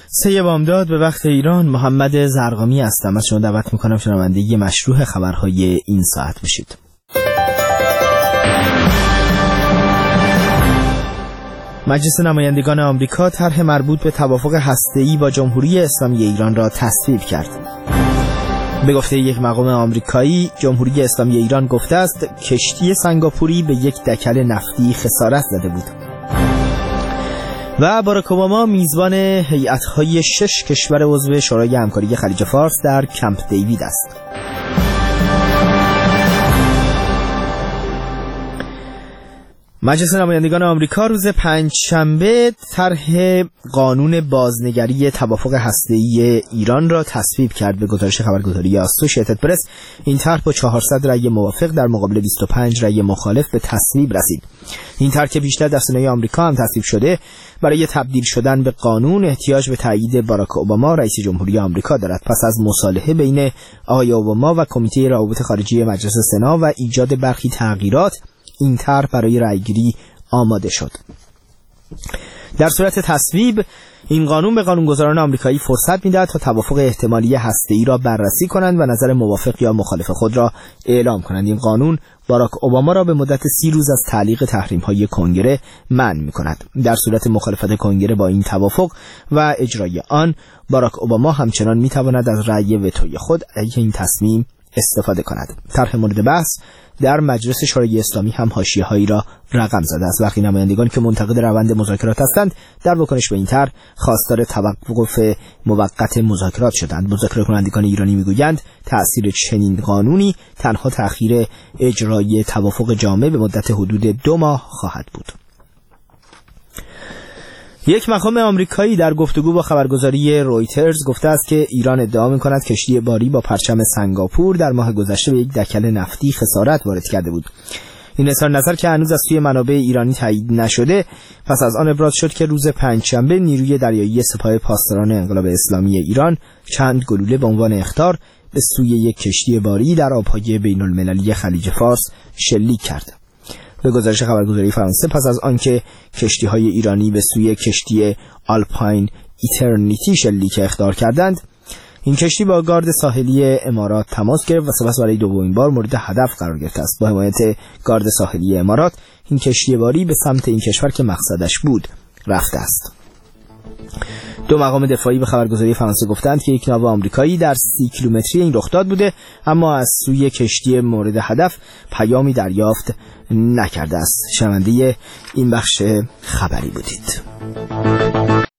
سه بامداد به وقت ایران. محمد زرقامی هستم. از شما دعوت میکنم شنونده مشروع خبرهای این ساعت بشید. مجلس نمایندگان آمریکا طرح مربوط به توافق هسته‌ای با جمهوری اسلامی ایران را تصویب کرد. به گفته یک مقام آمریکایی، جمهوری اسلامی ایران گفته است کشتی سنگاپوری به یک دکل نفتی خسارت زده بود. و باراک اوباما میزبان هیئت‌های 6 کشور عضو شورای همکاری خلیج فارس در کمپ دیوید است. مجلس نمایندگان آمریکا روز پنجشنبه طرح قانون بازنگری توافق هسته‌ای ایران را تصویب کرد. به گزارش خبرگزاری آسوشیتد پرس، این طرح با 400 رأی موافق در مقابل 25 رأی مخالف به تصویب رسید. این طرح که بیشتر در سنای آمریکا هم تصویب شده، برای تبدیل شدن به قانون احتیاج به تایید باراک اوباما رئیس جمهوری آمریکا دارد. پس از مصالحه بین آقای اوباما و کمیته روابط خارجی مجلس سنا و ایجاد برخی تغییرات، این طرح برای رأیگیری آماده شد. در صورت تصویب، این قانون به قانونگذاران آمریکایی فرصت می‌دهد تا توافق احتمالی هسته‌ای را بررسی کنند و نظر موافق یا مخالف خود را اعلام کنند. این قانون باراک اوباما را به مدت 30 روز از تعلیق تحریم‌های کنگره منع می‌کند. در صورت مخالفت کنگره با این توافق و اجرای آن، باراک اوباما همچنان می‌تواند از رأی وتوی خود علیه این تصمیم استفاده کند. طرح مورد بحث در مجلس شورای اسلامی هم حاشیه‌هایی را رقم زده است. وقتی نمایندگان که منتقد روند مذاکرات هستند، در واکنش به این طرح خواستار توقف موقت مذاکرات شدند. مذاکره کنندگان ایرانی میگویند تأثیر چنین قانونی تنها تأخیر اجرای توافق جامع به مدت حدود 2 ماه خواهد بود. یک مقام آمریکایی در گفتگو با خبرگزاری رویترز گفته است که ایران ادعا می‌کند کشتی باری با پرچم سنگاپور در ماه گذشته به یک دکل نفتی خسارت وارد کرده بود. این اظهار نظر که هنوز از سوی منابع ایرانی تایید نشده، پس از آن ابراز شد که روز پنجشنبه نیروی دریایی سپاه پاسداران انقلاب اسلامی ایران چند گلوله به عنوان اخطار به سوی یک کشتی باری در آبهای بین‌المللی خلیج فارس شلیک کرد. به گزارش خبرگزاری فرانسه، پس از آنکه کشتی‌های ایرانی به سوی کشتی آلپاین ایترنیتی شلیک اخطار کردند، این کشتی با گارد ساحلی امارات تماس گرفت و سپس برای دومین بار مورد هدف قرار گرفته است. با حمایت گارد ساحلی امارات، این کشتی باری به سمت این کشور که مقصدش بود رفته است. 2 مقام دفاعی به خبرگزاری فرانسه گفتند که یک ناو آمریکایی در 30 کیلومتری این رخداد بوده، اما از سوی کشتی مورد هدف پیامی دریافت نکرده است. شنونده این بخش خبری بودید.